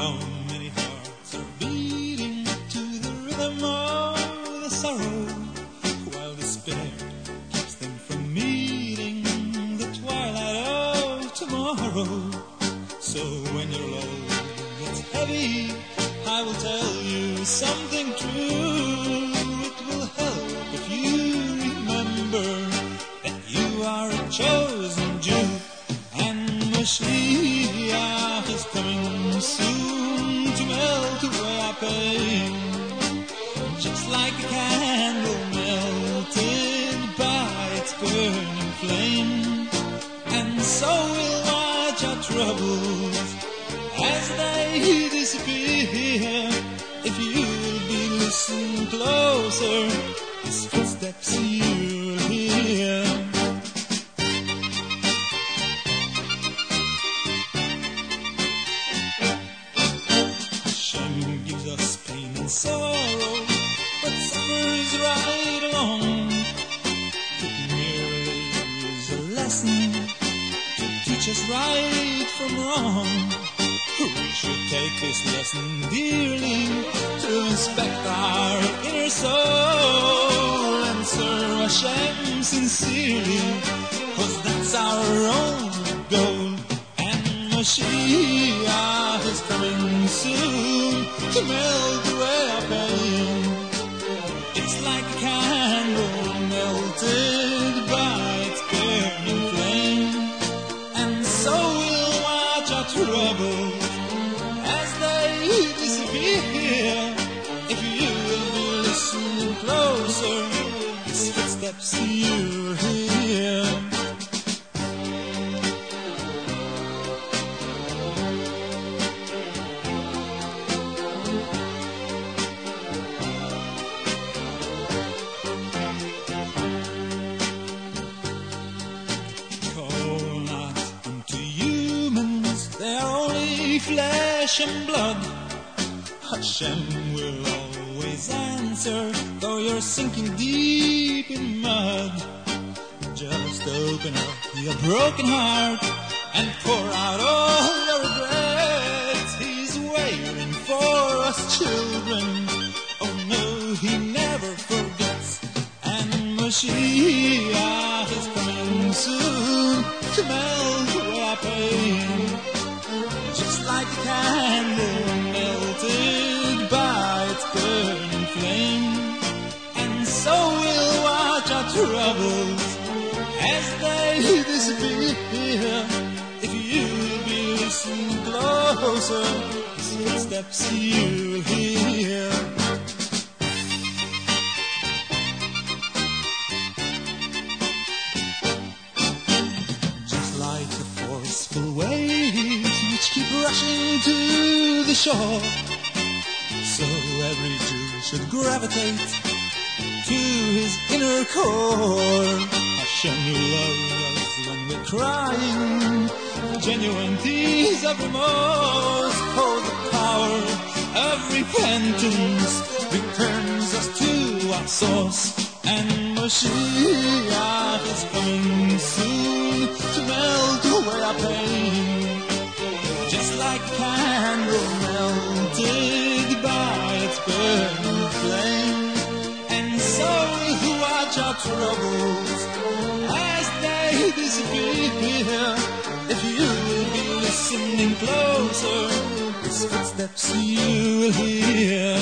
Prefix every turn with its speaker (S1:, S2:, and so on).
S1: How many hearts are beating to the rhythm of the sorrow, while despair keeps them from meeting the twilight of tomorrow. So when your load gets heavy, I will tell you something true. It will help if you remember that you are a chosen Jew, and Mashiach is coming soon to melt away our pain, just like a candle melted by its burning flame. And so will watch our troubles as they disappear, if you will be listening closer, his footsteps you'll hear. Hashem gives us pain and sorrow, but suffers right along. It merely is a lesson to teach us right from wrong. We should take this lesson dearly to inspect our inner soul and serve Hashem sincerely, 'cause that's our only goal. And Mashiach is coming soon to melt away our pain. It's like a candle melted by its burning flame, and so we'll watch our troubles as they disappear, if you will be listening closer, his footsteps you'll hear. Call not unto humans, they are only flesh and blood. Hashem will always answer, though you're sinking deep in mud. Just open up your broken heart and pour out all your regrets. He's waiting for us children. Oh no, he never forgets. And Mashiach is coming soon to melt away our pain, just like a candle melted by its burning flame. And so we'll watch our troubles as they disappear, if you'll be listening closer, his footsteps you'll hear. Just like the forceful waves which keep rushing to the shore, so every Jew should gravitate to his inner core. Hashem, you love us when we're crying, genuine tears of remorse. Oh, the power of repentance returns us to our source. And Mashiach is coming soon to melt away our pain, just like a candle melted by its burning flame. And so we'll watch our troubles as they disappear, if you will be listening closer, his footsteps you'll hear.